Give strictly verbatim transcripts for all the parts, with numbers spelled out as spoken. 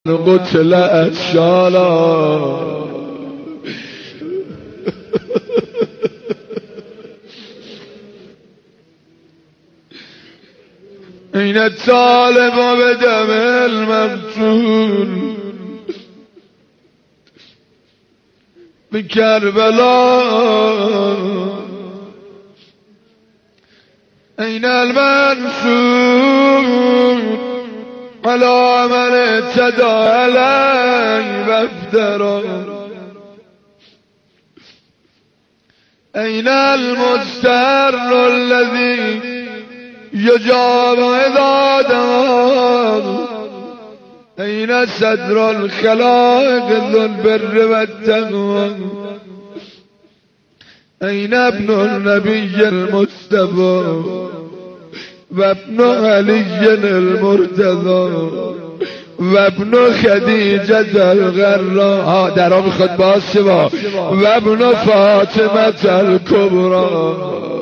قتل اشالا این الطالب بدم المقتول بكربلا این المنصور على من اعتدى علي وافترى أين المستر الذي يجاب عباده أين صدر الخلائق ذو البر والتقوى أين ابن النبي المصطفى وابن علي المرتضى وابن خدیجه الغرا درا میخواد باز شوا وابن فاطمه الكبرى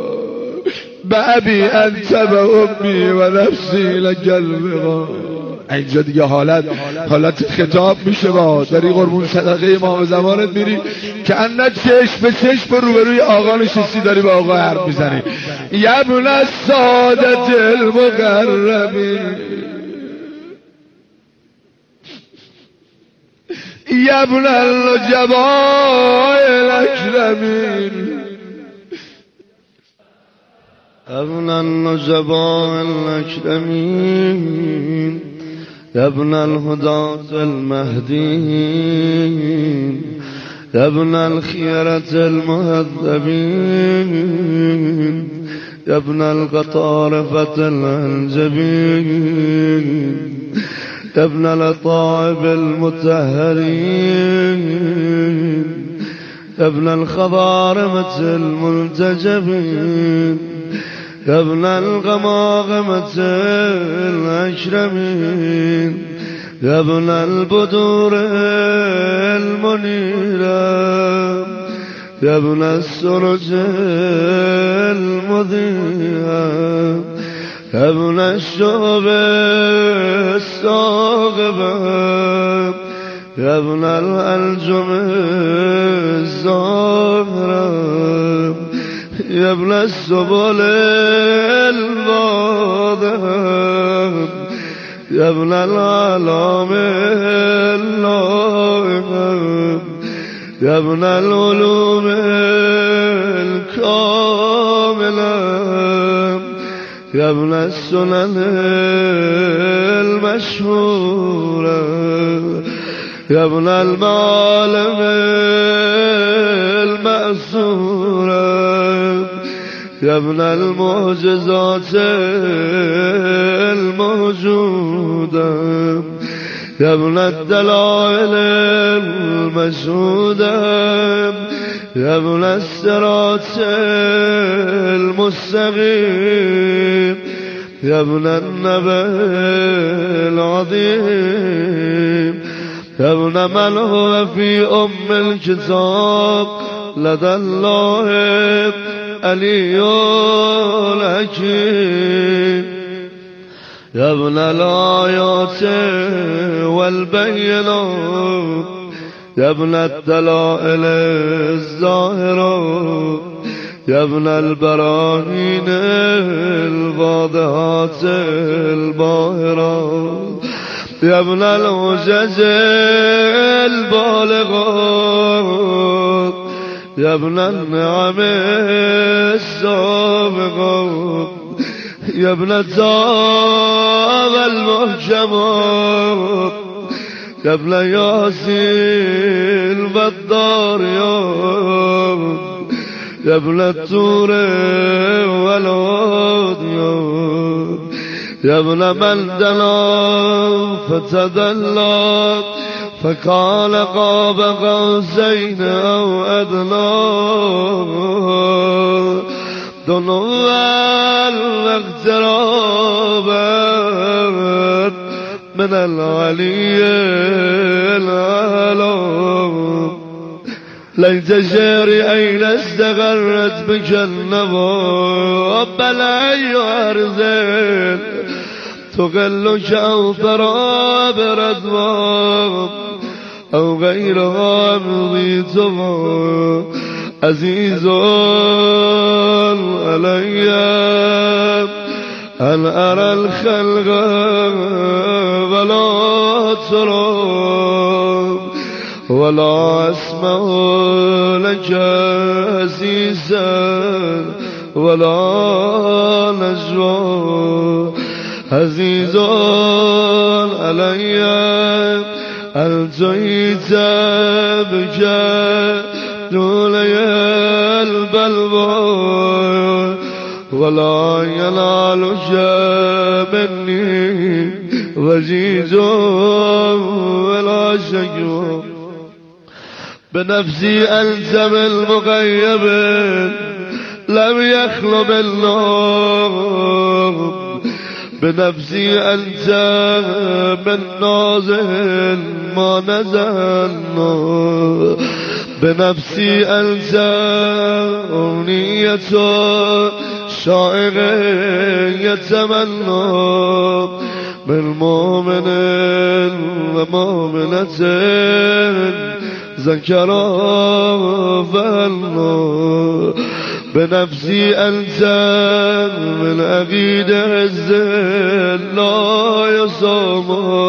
بابی انت و امی و نفسی لقلبها. اینجا دیگه حالت حالت خطاب میشه با داری قربون صدقه امام زمانت میری که انت چشم به چشم روبروی آقا نشستی داری با آقا حرف میزنی. یبن السادة المقربین یبن النجباء الاکرمین ابن النجباء الاکرمین ابن الهداة المهدیین ابن الخيرة المهذبين ابن القطارفة الأنجبين ابن الأطائب المطهرين ابن الخضارمة الملتجبين ابن الغماغمة الأشرمين ابن البدور المنيرة ابن السرج المضيئة ابن الشعب الصاغبة ابن الألجم الزهرة ابن السبل الواضحة يا ابن العالم اللائمة يا ابن العلوم الكاملة يا ابن السنن المشهورة يا ابن المعالم المأثورة يا ابن المعجزات الموجودة يا ابن الدلائل المشهودة يا ابن الصراط المستقيم يا ابن النبأ العظيم يا ابن من هو في أم الكتاب لدى الله علي الحكيم يا ابن الآيات والبينات يا ابن الدلائل الظاهرة يا ابن البراهين الواضحات الباهرة يا ابن العجز البالغات يا ابن النعم السابقات يا ابن التاب المحكمات يا ابن ياسين والضاريات يا ابن التور والعوديات يا ابن من دنا فتدلى فقال قاب قوسين أو أدنى دنوا واقترابا من العلي الأعلى ليت شعري أين استغرت بك النوى بل أي أرزل تقلك أو ترى بردوان أو غيرها رضيتها عزيز علي أن أرى الخلق ولا ترى ولا أسمع لك عزيزا ولا نجوى عزيز علي الجيت بك دولي البلوى ولا ينالك مني وجيز ولا شكوى بنفسي ألزم المغيب لم يخلو بالنوم بنفسي أنت من نازل ما نزل بنفسي أنت أمنية شائق يتمنى من مؤمن ومؤمنة ذكرا فالله بنفسي أنت من أغيد الزل لا يصوم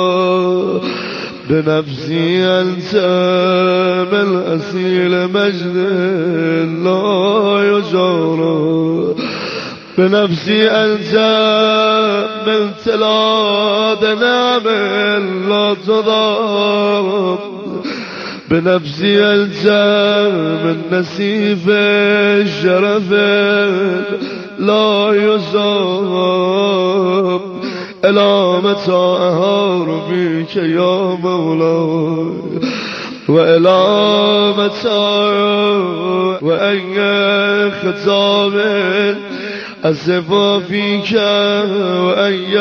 بنفسي أنت من أسيل مجد لا يجور بنفسي أنت من تلاد نعم لا تضام بنفسي أنت من نسيف الشرف لا يصاب إلى متى أهار بك يا مولاي وإلى متى وأي خطاب أسف فيك وأي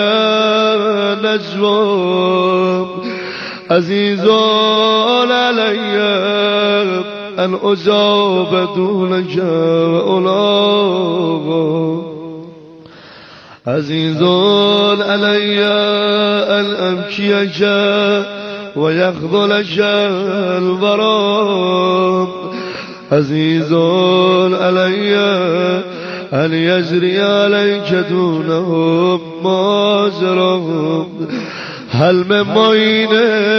نجوى عزيز علي أن أجاب دونك وألاغ عزيز علي أن أبكيك ويخذلك البراء عزيز علي أن يجري عليك دونهم ما جرى هل من معين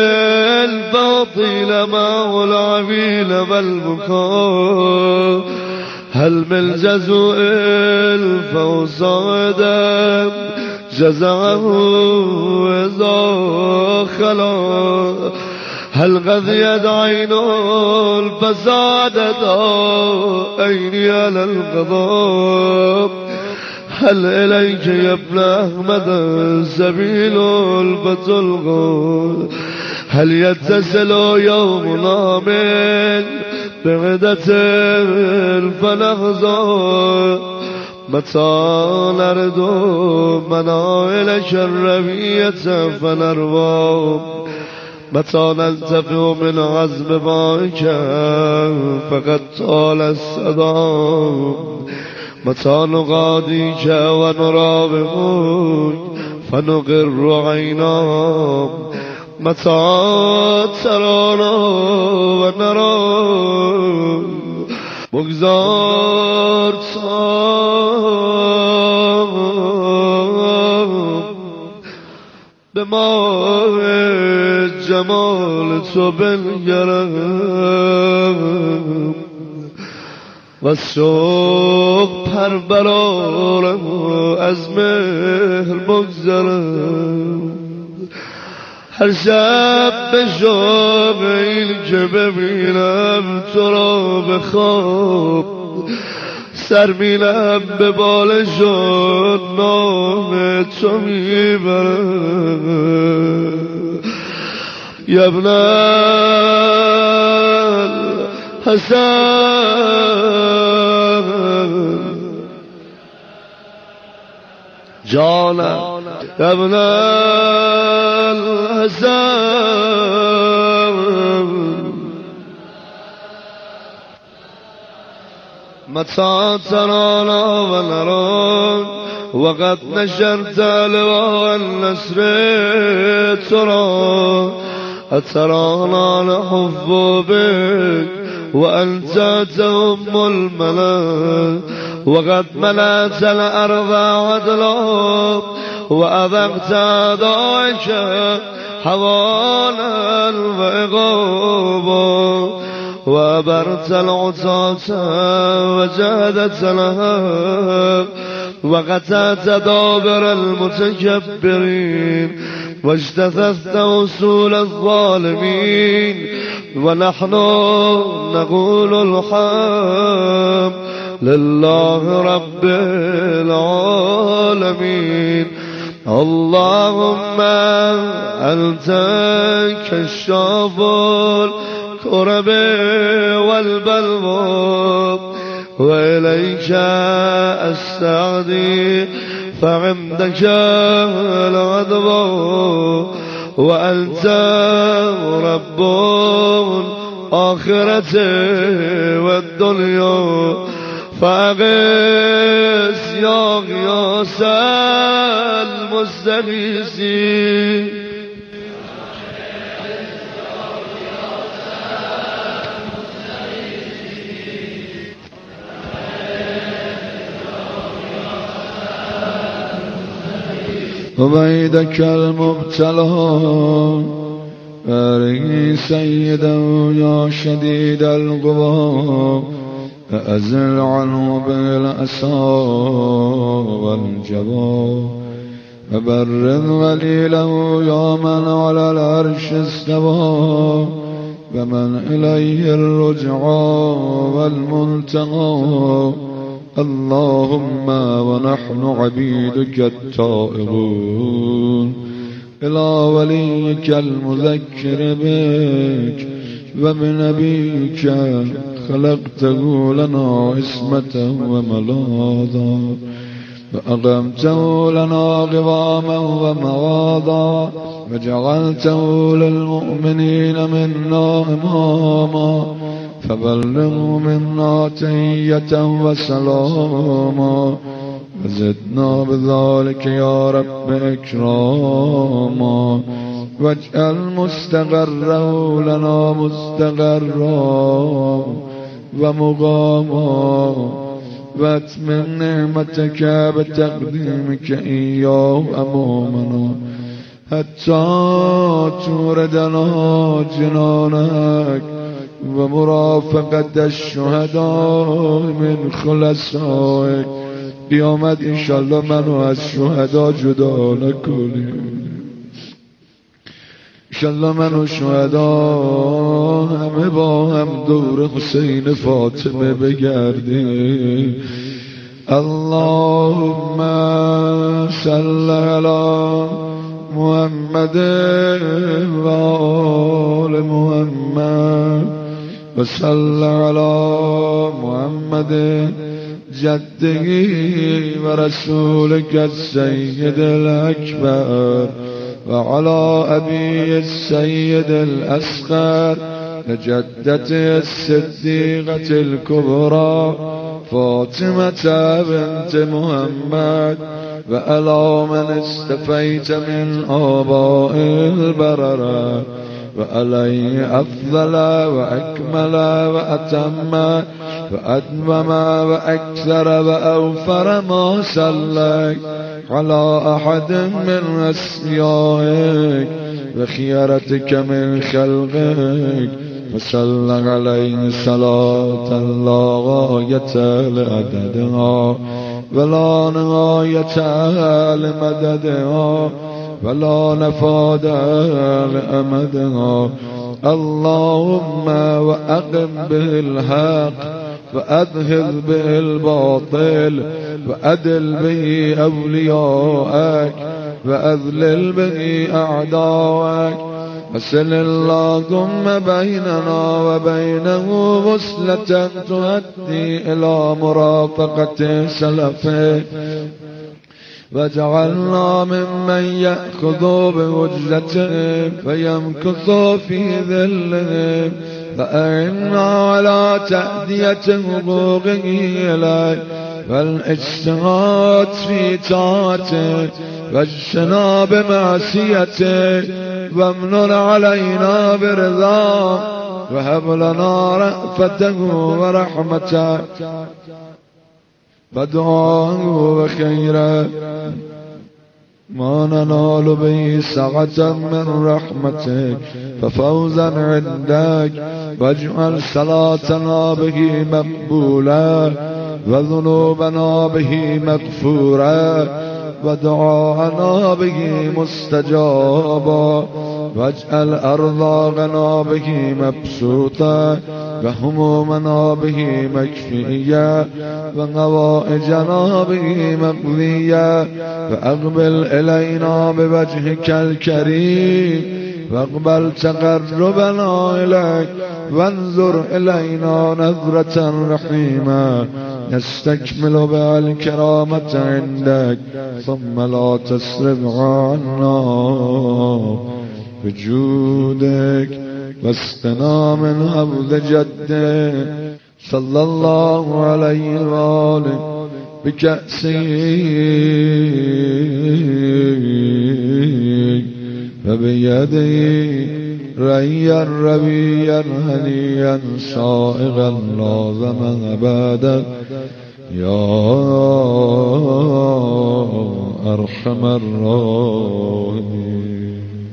الباطل معه العويل والبكاء هل من جزء الفوصاد جزعه إذا خلا هل غذيت عين الفساد عيني على الغضب هل إليك يا ابن أحمد سبيل الفتلغ هل يتصل يومنا من بعدة فنخزى متى نرد منائل شربية فنروى متى نلتفع من عزم باك فقد طال الصدام متى نغاديك ونرابطك فنقر عينا متى ترانا ونرى بگذار به ما جمال تو بنگرم و شوق پر برارم از مهر بگذرم هر شب به شوق این که ببینم تو را به خواب سر میلم به بال شد نام تو میبرم یا ابن حسن جانم یا ابن حسن متى ترانا ونرى وقد نشرت لواء النصر ترى أترانا نحب بك وأنت تؤم الملا وقد ملأت الأرض عدلا وأذقت ضائك حوالا وعقابا وأبرت العصاة وجادت لها وقطعت دابر المتكبرين واجتثثت وصول الظالمين ونحن نقول الحمد لله رب العالمين. اللهم أنت كشاف الكرب والبلوى وإليك أستعدي فعندك العدوى وأنت رب الآخرة والدنيا فأغث يا غياث المستغيثين. عبيدك المبتلى أري سيدا يا شديد القوى أزل عنه بالأسى والجبى أبرد وليله يا من على العرش استوى ومن إليه الرجعى والمنتهى. اللهم ونحن عبيدك التائبون إلى وليك المذكر بك وبنبيك خلقته لنا عصمة وملاذا وأقمته لنا قواما ومواضا وجعلته للمؤمنين منا إماما فبلغوا منا تحية وسلاما وزدنا بذلك يا رب إكراما واجعل مستقره لنا مستقرا ومقاما واتمم نعمتك بتقديمك إياه أمامنا حتى توردنا جنانك ومرافقة الشهداء من خلصائك. قیامت انشالله منو از شهدا جدا نکنی، انشالله منو شهدا همه با هم دور حسین فاطمه بگردیم. اللهم صل علی محمد و آل محمد و صل علی محمد جده و رسولك السيد الأكبر وعلى أبي السيد الأصغر لجدته الصديقة الكبرى فاطمة بنت محمد وعلى من استفيت من آباء البررة وعليه أفضل وأكمل وأتم وأتمم وأكثر وأوفر ما صليت على أحد من أسيائك وخيرتك من خلقك وصلى عليه صلاة لا غاية لعددها ولا نهاية لمددها ولا نفاد لأمدها. اللهم وأقم به الحق وأذهب به الباطل وأدل به أولياءك وأذلل به أعداءك وسل اللهم بيننا وبينه وصلة تؤدي إلى مرافقة سلفه وجعلنا ممن يأخذ بوجته فيمكث في ذله فأعنا على تأدية حقوقه إليه والاجتهاد في طاعته واجتناب معصيته وامنن علينا برضاه وهب لنا رأفته ورحمته ودعاه وخيره ما ننال به سعة من رحمتك ففوزا عندك واجعل صلاتنا به مقبولا وذنوبنا به مغفورا ودعاءنا به مستجابا واجعل أرزاقنا به مبسوطا وهمومنا به مكفيا وغوائجنا به مقضيا فأقبل إلينا بوجهك الكريم واقبل تقربنا إليك وانظر إلينا نظرة رحيمة نستكمل بها الكرامة عندك ثم لا تصرف عنا بجودك واسقنا من حوض جدك صلى الله عليه وآله بكأسه فبيده ريا ربيا هنيا سائغا لازما أبدا يا أرحم الراحمين.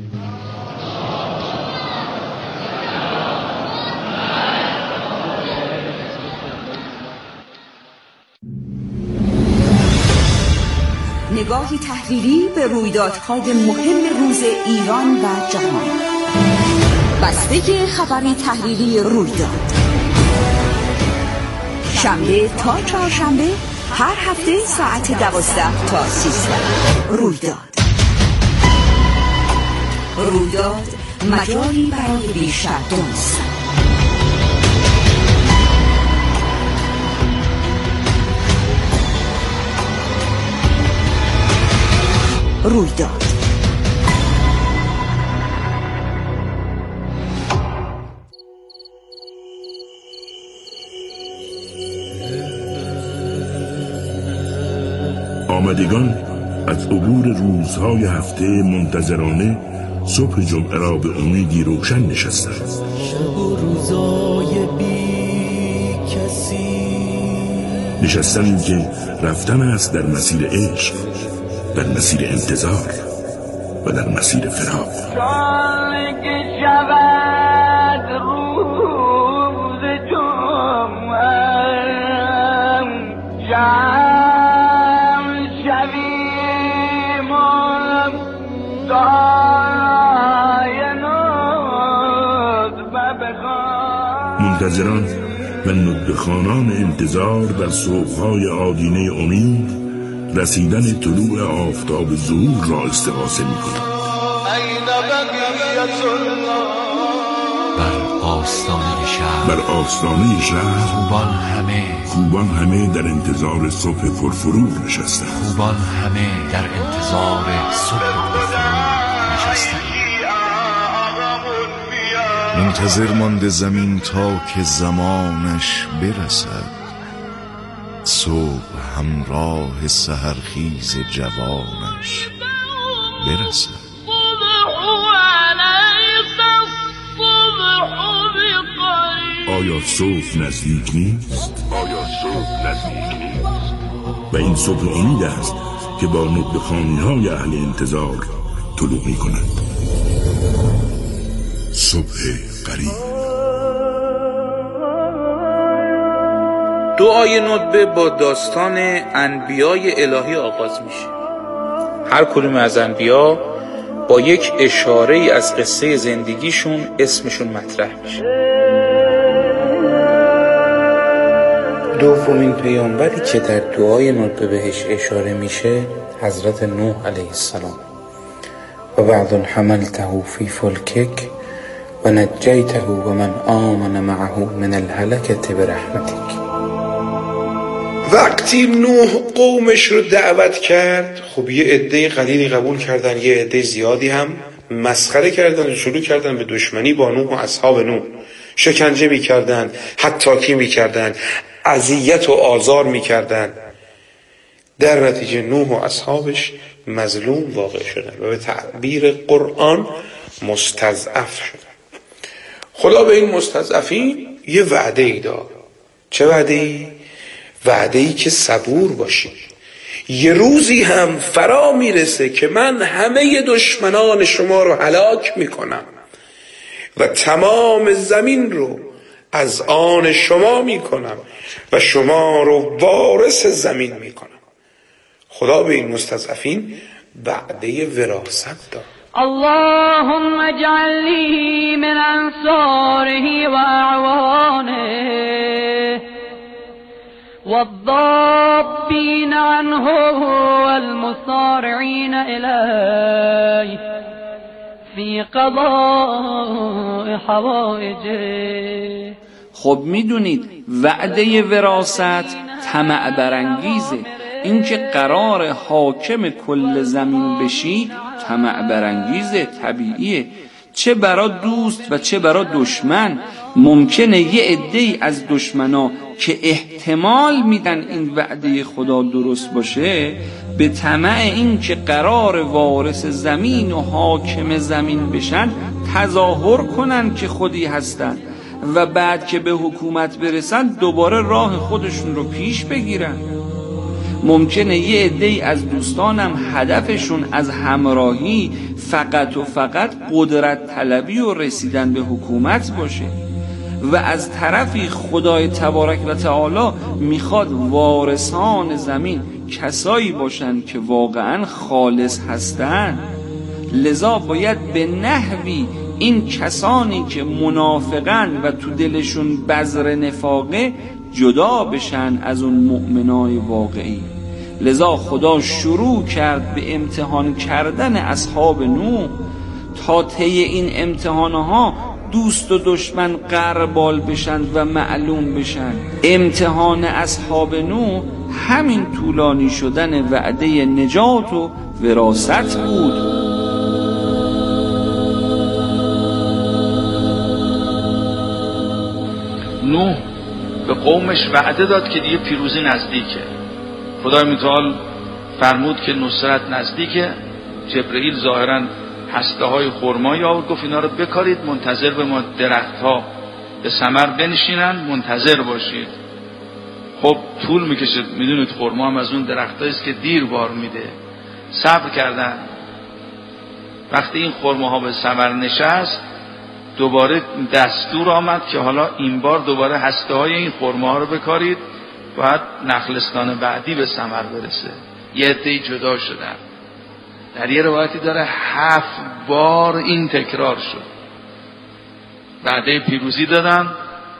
نگاهی تحلیلی به رویدادهای مهم روز ایران و جهان. بسته خبری تحلیلی رویداد شنبه تا چهارشنبه هر هفته ساعت دوازده تا سیزده. رویداد رویداد مجالی برای بیشتر دانستن. رویداد آمدگان از عبور روزهای هفته منتظرانه صبح جمعه را به امیدی روشن نشستند. شب و روزای بی کسی نشستند که رفتن است در مسیر عشق، در مسیر انتظار و در مسیر فراق. سال که شود روز جمعه جمع شویم و دعای ندبه بخوان. منتظران و ندبخانان انتظار در صبحهای آدینه امید رسیدن طلوع آفتاب ظهور را استغاثه می‌کنند. بر آستانه شهر بر آستانه شهر خوبان همه خوبان همه در انتظار صبح پرفروغ نشستند. خوبان همه در انتظار صبح پرفروغ نشستند. منتظر مانده زمین تا که زمانش برسد، صبح همراه سحرخیز جوانش برسد. آیا صبح نزدیک نیست؟ آیا صبح نزدیک نیست؟ و این صبح امید است که با ندبخانی‌های اهل انتظار طلوع می‌کند. صبح قریب. دعای ندبه با داستان انبیای الهی آغاز میشه. هر کدوم از انبیا با یک اشاره ای از قصه زندگیشون اسمشون مطرح میشه. دومین پیامبری که در دعای ندبه بهش اشاره میشه حضرت نوح علیه السلام. و بعد حملته فی فلکک و نجیته و من آمن معه من الهلکة برحمتک. وقتی نوح قومش رو دعوت کرد، خب یه عده قلیلی قبول کردن، یه عده زیادی هم مسخره کردن و شروع کردن به دشمنی با نوح و اصحاب نوح. شکنجه میکردن، حتاکی میکردن، اذیت و آزار میکردن. در نتیجه نوح و اصحابش مظلوم واقع شدن و به تعبیر قرآن مستضعف شدن. خدا به این مستضعفین یه وعده ای داد. چه وعده ای؟ وعده ای که صبور باشید، یه روزی هم فرا میرسه که من همه دشمنان شما رو هلاک میکنم و تمام زمین رو از آن شما میکنم و شما رو وارث زمین میکنم. خدا به این مستضعفین وعده وراثت داد. اللهم اجعل لي من انصاره و اعوانه والضابين عنه والمصارعين إليه في قضاء حوائجه. خب میدونید وعده وراثت طمع برانگیزه. این که قرار حاکم کل زمین بشی طمع برانگیزه، طبیعیه، چه برا دوست و چه برا دشمن. ممکنه یه عده‌ای از دشمنا که احتمال میدن این وعده خدا درست باشه به طمع این که قرار وارث زمین و حاکم زمین بشن تظاهر کنن که خودی هستن و بعد که به حکومت برسن دوباره راه خودشون رو پیش بگیرن. ممکنه یه عده‌ای از دوستانم هدفشون از همراهی فقط و فقط قدرت طلبی و رسیدن به حکومت باشه و از طرفی خدای تبارک و تعالی میخواد وارثان زمین کسایی باشن که واقعا خالص هستن. لذا باید به نحوی این کسانی که منافقن و تو دلشون بذر نفاقه جدا بشن از اون مؤمنای واقعی. لذا خدا شروع کرد به امتحان کردن اصحاب نوح تا طی این امتحانها دوست و دشمن غربال بشن و معلوم بشن. امتحان اصحاب نوح همین طولانی شدن وعده نجات و وراثت بود. نوح به قومش وعده داد که دیگه پیروزی نزدیکه. خدای متعال فرمود که نصرت نزدیکه. جبرئیل ظاهراً هسته های خرمایی آورد، گفت اینا رو بکارید، منتظر به ما درخت ها به ثمر بنشینن، منتظر باشید. خب طول میکشه، میدونید خرما هم از اون درخت هاییست که دیر بار میده. صبر کردن. وقتی این خرماها به ثمر نشست دوباره دستور آمد که حالا این بار دوباره هسته های این خرماها رو بکارید، باید نخلستان بعدی به ثمر برسه. یه عده‌ای جدا شدن. در یه روایتی داره هفت بار این تکرار شد. وعده پیروزی دادن،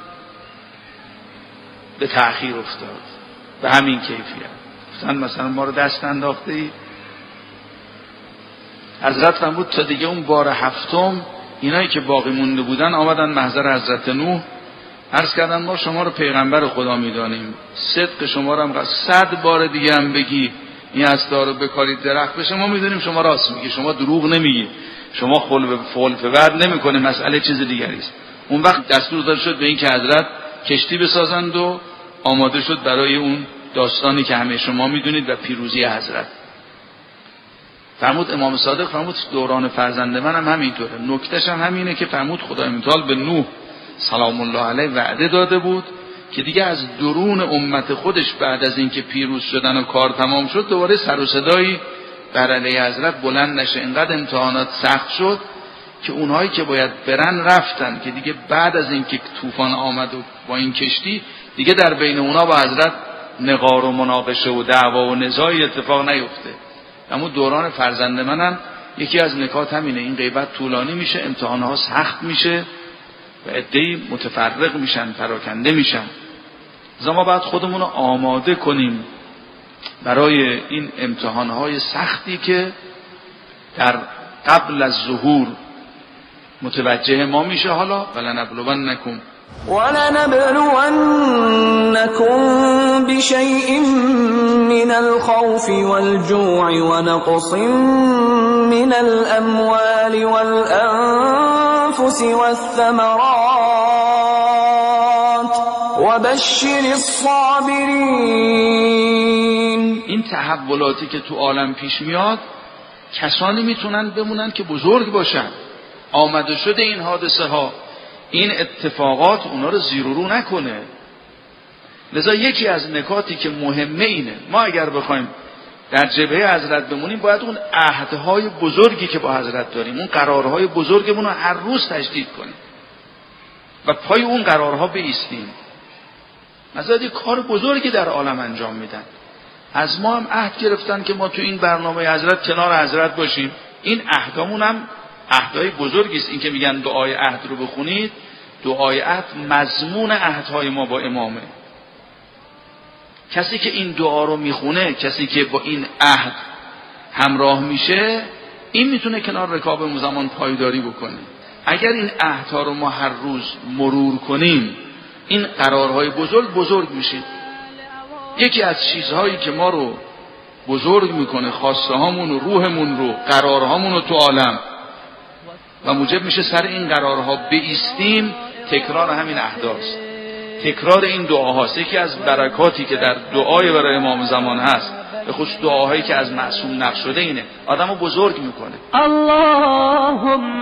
به تأخیر افتاد به همین کیفیت. گفتن مثلا ما رو دست انداخته ای. حضرت فرمود تا دیگه اون بار هفتم اینایی که باقی مونده بودن آمدن محضر حضرت نوح، عرض کردن ما شما رو پیغمبر خدا میدانیم، صدق شما رو هم صد بار دیگه هم بگی این هستا رو بکارید درخت بشه، ما میدونیم شما راست میگی، شما دروغ نمیگی، شما خلف خلف وعد نمیکنه، مسئله چیز دیگری است. اون وقت دستور داده شد به این که حضرت کشتی بسازند و آماده شد برای اون داستانی که همه شما میدونید و پیروزی حضرت. فرمود امام صادق فرمود دوران فرزند من هم همینطوره. نکتهش هم همینه که فرمود خدای متعال به نوح سلام الله علیه وعده داده بود که دیگه از درون امت خودش بعد از اینکه پیروز شدن و کار تمام شد دوباره سر و صدایی بر علیه حضرت بلند نشه. اینقدر امتحانات سخت شد که اونهایی که باید برن رفتن، که دیگه بعد از اینکه طوفان آمد و با این کشتی دیگه در بین اونا با حضرت نقار و مناقشه و دعوا و نزاعی اتفاق نیفته. اما دوران فرزند منم یکی از نکات همینه، این غیبت طولانی میشه، امتحانها سخت میشه و عده‌ای متفرق میشن، پراکنده میشن. از ما باید خودمون رو آماده کنیم برای این امتحانهای سختی که در قبل از ظهور متوجه ما میشه. حالا ولنبلونکم ولنبلونكم بشيء من الخوف والجوع ونقص من الأموال والأنفس والثمرات وبشر الصابرین. این تحولاتی که تو عالم پیش میاد کسانی میتونن بمونن که بزرگ باشن. آمده شده این حادثه ها، این اتفاقات اونا رو زیر و رو نکنه. لذا یکی از نکاتی که مهمه اینه، ما اگر بخوایم در جبهه حضرت بمونیم باید اون عهدهای بزرگی که با حضرت داریم، اون قرارهای بزرگمون رو هر روز تجدید کنیم و پای اون قرارها بایستیم. حضرت یک کار بزرگی در عالم انجام میدن، از ما هم عهد گرفتن که ما تو این برنامه حضرت کنار حضرت باشیم. این عهدامون هم عهدهای بزرگی است. این که میگن دعای عهد رو بخونید، دعای عهد مضمون عهدهای ما با امامه. کسی که این دعا رو میخونه، کسی که با این عهد همراه میشه، این میتونه کنار رکاب زمان پایداری بکنه. اگر این عهدها رو ما هر روز مرور کنیم، این قرارهای بزرگ بزرگ میشه. یکی از چیزهایی که ما رو بزرگ میکنه، خواسته هامون و روحمون رو، قرارهامون رو تو عالم و موجب میشه سر این قرارها بایستیم، تکرار همین احداث، تکرار این دعاهاست. یکی از برکاتی که در دعای برای امام زمان هست، به خصوص دعاهایی که از معصوم نقل شده، اینه آدمو بزرگ میکنه. اللهم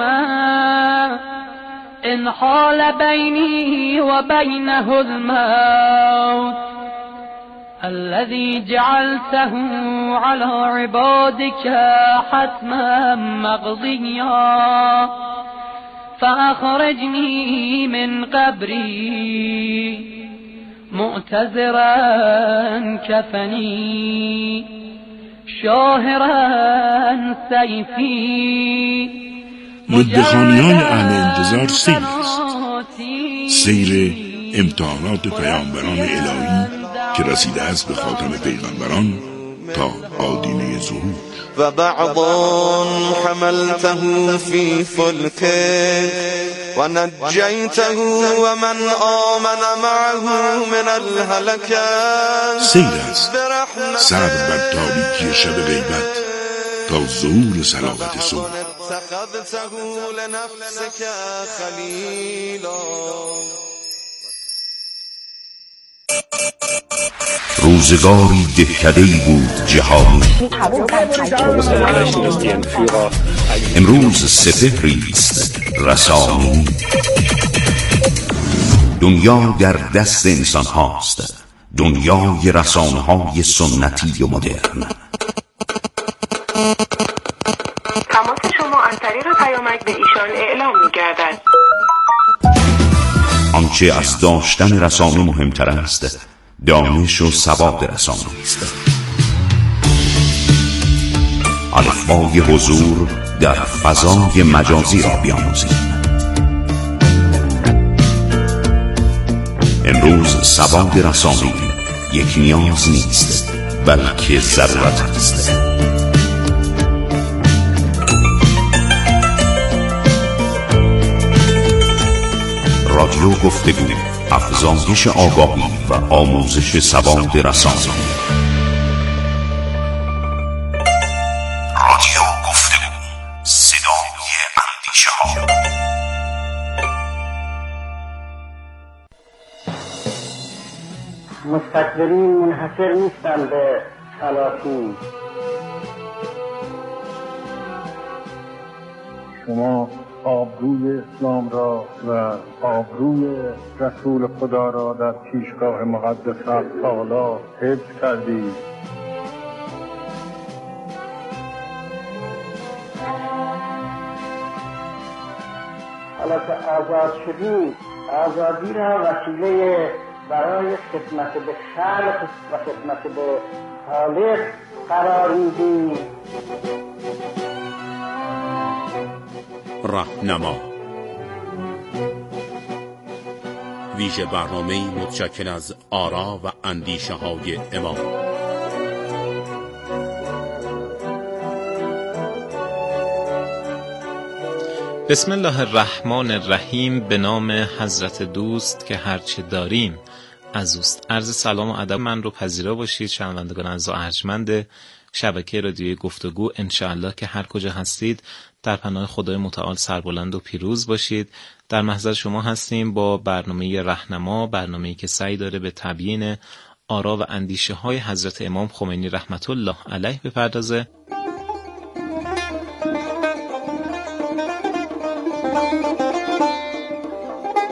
ان حال بینی و بینه الموت الذي جعلته على عبادك حتما مقضيا فأخرجني من قبري معتذرا كفني شاهرا سيفي. مدخانیان اهل انتظار سیر است، سیر امتحانات پیامبران الهی که رسیده است به خاتم پیغمبران تا آدینه ظهور. و بعض حملته فی فلکه و نجیته و من آمن معه من الهلکه. سیر است، سر بر تاریکی شب غیبت تا ظهور صلابت صبح. اتخذته لنفسك خلیلا. روزگاری دهکده‌ای بود جهانی، امروز سپهری است رسانی. دنیا در دست انسان هاست، دنیای رسانه های سنتی و مدرن. تماس شما از طریق پیامک به ایشان اعلام می‌گردد. آنچه از داشتن رسانه مهمتر است، دانش و سواد رسانه است. الفبای حضور در فضای مجازی را بیاموزیم. امروز سواد رسانه یک نیاز نیست، بلکه ضرورت است. رادیو گفتگو، افزایش آگاهی و آموزش سواد رسانه. رادیو گفتگو، صدای اندیشه ها. مستکبرین منحصر نیستند به سلاطین. شما آبروی اسلام را و آبروی رسول خدا را در پیشگاه مقدس تعالی حفظ کردید. حالا که آزاد شدید، آزادی را وسیله برای خدمت به خلق و خدمت به خالق قرار میدید. راهنما، ویژه برنامه‌ای متشکل از آرا و اندیشه های امام. بسم الله الرحمن الرحیم. به نام حضرت دوست که هرچه داریم از اوست. عرض سلام و ادب من رو پذیرا باشید شنوندگان عزیز و ارجمند شبکه رادیوی گفتگو. انشاءالله که هر کجا هستید در پناه خدای متعال سربلند و پیروز باشید. در محضر شما هستیم با برنامه رهنما، برنامه‌ای که سعی داره به تبیین آرا و اندیشه های حضرت امام خمینی رحمت الله علیه بپردازه